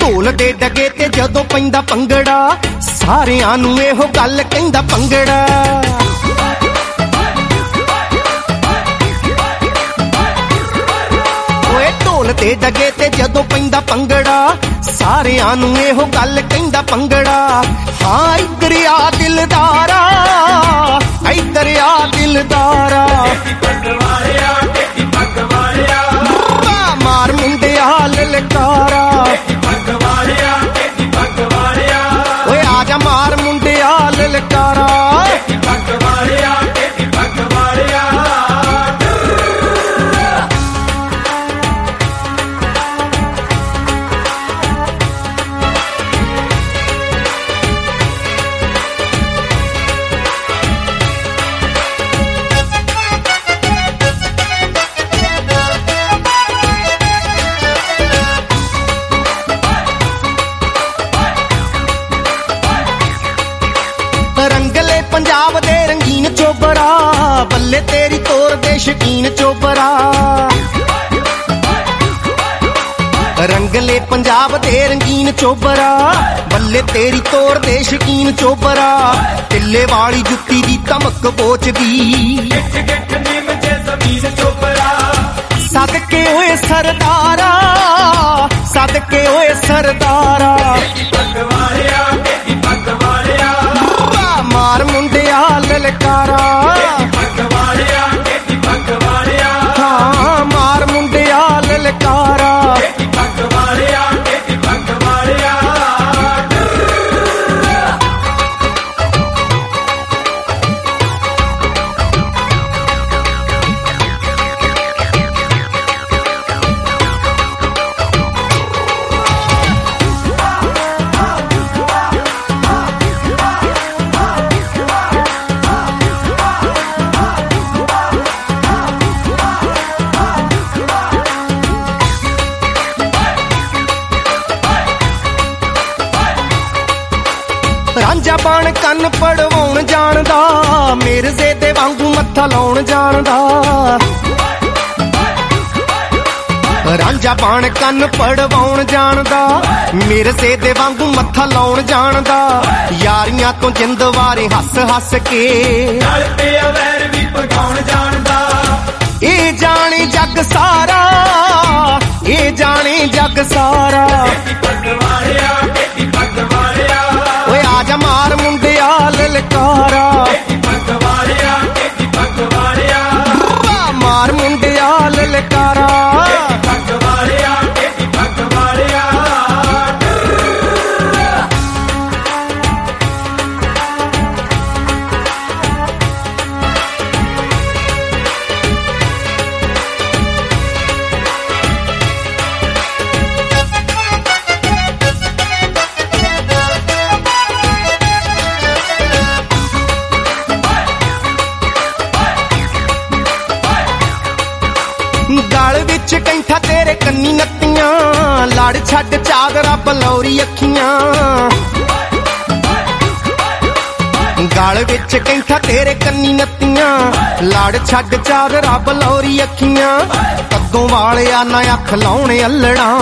ਢੋਲ ਦੇ ਡਗੇ ਤੇ ਜਦੋਂ ਪੈਂਦਾ ਭੰਗੜਾ ਸਾਰਿਆਂ ਨੂੰ ਇਹੋ ਗੱਲ ਕਹਿੰਦਾ ਭੰਗੜਾ। ਓਏ ਢੋਲ ਦੇ ਡਗੇ ਤੇ ਜਦੋਂ ਪੈਂਦਾ ਭੰਗੜਾ ਸਾਰਿਆਂ ਨੂੰ ਇਹੋ ਗੱਲ ਕਹਿੰਦਾ ਭੰਗੜਾ। ਹਾਂ ਇੱਧਰ ਆ ਦਿਲਦਾਰਾ, ਇੱਧਰ ਆ ਦਿਲਦਾਰਾ, ਮਾਰ ਮੁੰਡਿਆ ਲਲਕਾਰਾ। ਓਏ ਆ ਜਾ ਮਾਰ ਮੁੰਡਿਆ ਲਲਕਾਰਾ। ਰੰਗਲੇ ਪੰਜਾਬ ਦੇ ਰੰਗੀਨ ਚੋਬਰਾ, ਬੱਲੇ ਤੇਰੀ ਤੋਰ ਦੇ ਸ਼ਕੀਨ ਚੋਬਰਾ। ਰੰਗਲੇ ਪੰਜਾਬ ਦੇ ਰੰਗੀਨ ਚੋਬਰਾ, ਬੱਲੇ ਤੇਰੀ ਤੋਰ ਦੇ ਸ਼ਕੀਨ ਚੋਬਰਾ। ਟਿੱਲੇ ਵਾਲੀ ਜੁੱਤੀ ਦੀ ਧਮਕ ਪੋਚਦੀ, ਸਦਕੇ ਓਏ ਸਰਦਾਰਾ, ਸਦਕੇ ਓਏ ਸਰਦਾਰਾ। ਮਾਰ ਮੁੰਡਿਆ ਲਲਕਾਰਾ, ਹਾਂ ਮਾਰ ਮੁੰਡਿਆ ਲਲਕਾਰਾ। ਰਾਂਝਾ ਬਣ ਕੰਨ ਪੜਵਾਉਣ ਜਾਣਦਾ, ਮਿਰਜ਼ੇ ਦੇ ਵਾਂਗੂ ਮੱਥਾ ਲਾਉਣ ਜਾਣਦਾ। ਰਾਂਝਾ ਬਣ ਕੰਨ ਪੜਵਾਉਣ ਜਾਣਦਾ, ਮਿਰਜ਼ੇ ਦੇ ਵਾਂਗੂ ਮੱਥਾ ਲਾਉਣ ਜਾਣਦਾ। ਯਾਰੀਆਂ ਤੋਂ ਜਿੰਦ ਵਾਰੇ ਹੱਸ ਹੱਸ ਕੇ ਨਾਲ ਪਿਆ ਵੈਰ ਵੀ ਪਗਾਉਣ ਜਾਣਦਾ। ਇਹ ਜਾਣੇ ਜੱਗ ਸਾਰਾ, ਇਹ ਜਾਣੇ ਜੱਗ ਸਾਰਾ। ਓਏ ਆ ਜਾ ਮਾਰ ਮੁੰਡਿਆ ਲਲਕਾਰਾ, ਮਾਰ ਮੁੰਡਿਆ ਲਲਕਾਰਾ। ਗਲ ਵਿੱਚ ਕੈਂਠਾ ਤੇਰੇ ਕੰਨੀ ਨੱਤੀਆਂ, ਲੜ ਛੱਡ ਚਾਦਰਾ ਬਲੌਰੀ ਅੱਖੀਆਂ। ਗਲ ਵਿੱਚ ਕੈਂਠਾ ਤੇਰੇ ਕੰਨੀ ਨੱਤੀਆਂ, ਲੜ ਛੱਡ ਚਾਦਰਾ ਬਲੌਰੀ ਅੱਖੀਆਂ। ਕੱਦੋਂ ਵਾਲਿਆ ਨਾ ਅੱਖ ਲਾਉਣੇ ਅਲੜਾਂ,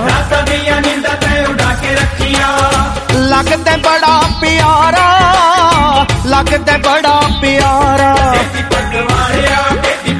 ਲੱਗਦਾ ਬੜਾ ਪਿਆਰਾ, ਲੱਗਦਾ ਬੜਾ ਪਿਆਰਾ।